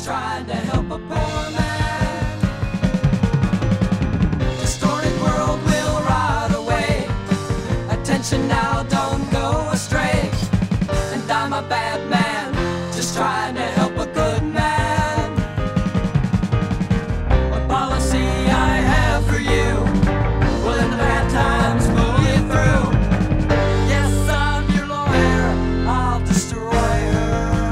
trying to help a poor man. Distorted world will rot away. Attention now, don't go astray. And I'm a bad man, just trying to help a good man. A policy I have for you will in the bad times pull you through. Yes, I'm your lawyer, I'll destroy her.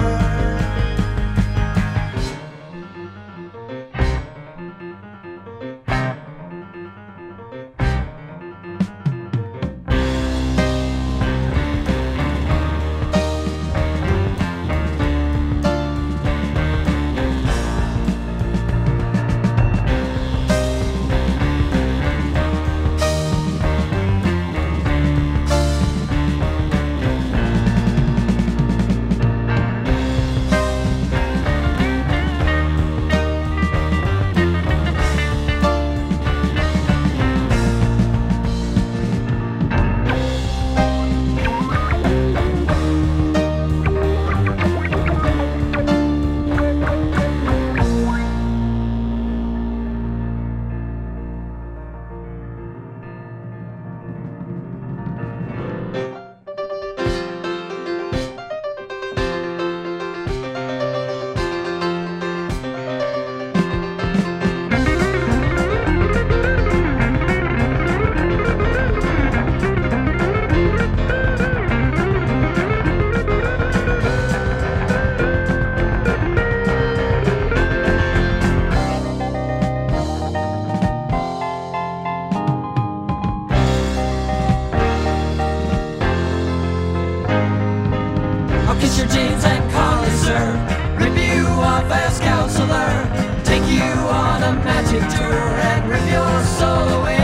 Kiss your jeans and call you sir. Rip you off as counselor. Take you on a magic tour and rip your soul away.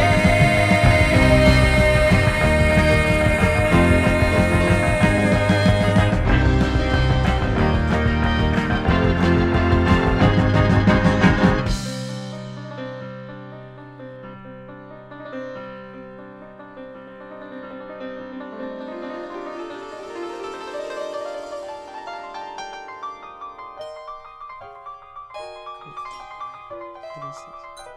What is this?